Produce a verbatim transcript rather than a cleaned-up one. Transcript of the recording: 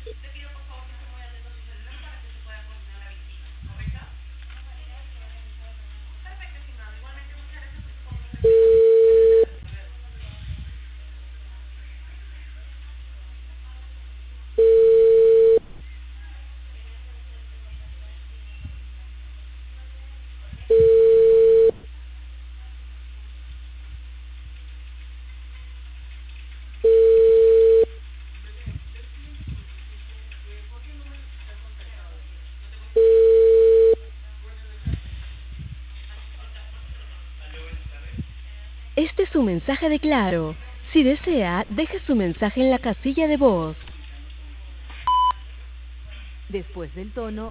Este es un mensaje de Claro. Si desea, deje su mensaje en la casilla de voz. Después del tono,